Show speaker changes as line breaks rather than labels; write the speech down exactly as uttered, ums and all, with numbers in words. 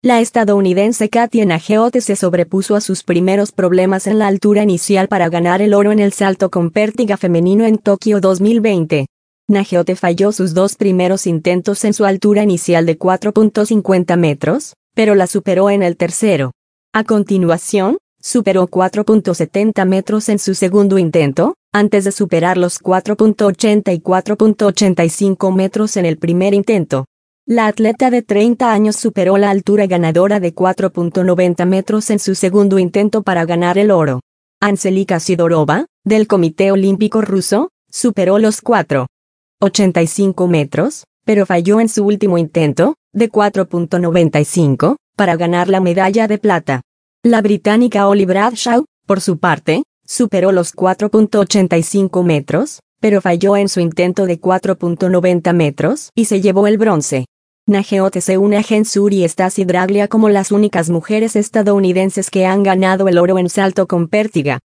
La estadounidense Katia Nageotte se sobrepuso a sus primeros problemas en la altura inicial para ganar el oro en el salto con pértiga femenino en Tokio dos mil veinte. Nageotte falló sus dos primeros intentos en su altura inicial de cuatro punto cincuenta metros, pero la superó en el tercero. A continuación, superó cuatro punto setenta metros en su segundo intento, antes de superar los cuatro punto ochenta y cuatro punto ochenta y cinco metros en el primer intento. La atleta de treinta años superó la altura ganadora de cuatro punto noventa metros en su segundo intento para ganar el oro. Anzelika Sidorova, del Comité Olímpico Ruso, superó los cuatro punto ochenta y cinco metros, pero falló en su último intento, de cuatro punto noventa y cinco, para ganar la medalla de plata. La británica Holly Bradshaw, por su parte, superó los cuatro punto ochenta y cinco metros, pero falló en su intento de cuatro punto noventa metros y se llevó el bronce. Nageotte se une a Jen Sur y Stacey Draglia como las únicas mujeres estadounidenses que han ganado el oro en salto con pértiga.